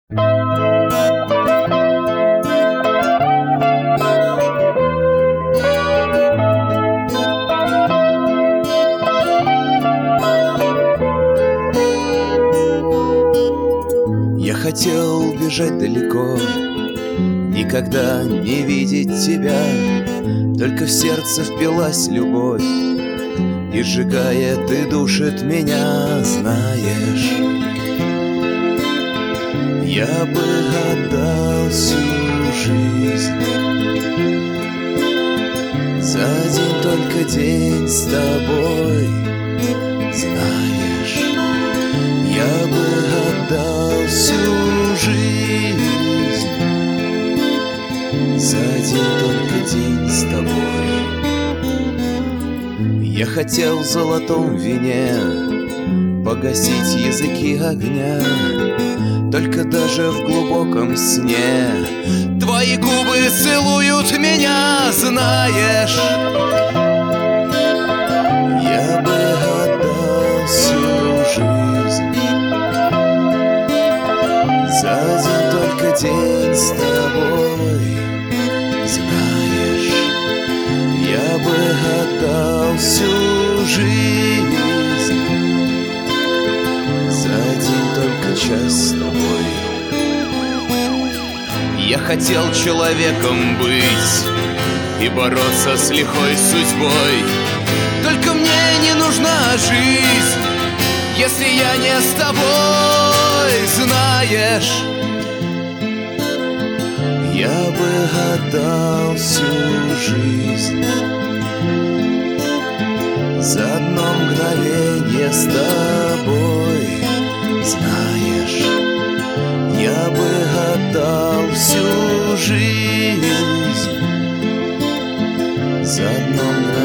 Я хотел бежать далеко, никогда не видеть тебя. Только в сердце впилась любовь, и сжигает и душит меня, знаешь. Я бы отдал всю жизнь за один только день с тобой, знаешь. Я бы отдал всю жизнь за один только день с тобой. Я хотел в золотом вине погасить языки огня, только даже в глубоком сне твои губы целуют меня, знаешь. Я бы отдал всю жизнь за один только день с тобой, знаешь. Я бы отдал всю жизнь за один только час с тобой. Я хотел человеком быть и бороться с лихой судьбой, только мне не нужна жизнь, если я не с тобой, знаешь. Я бы отдал всю жизнь за одно мгновение с тобой, знаешь. Я бы отдал всю жизнь за одно мгновение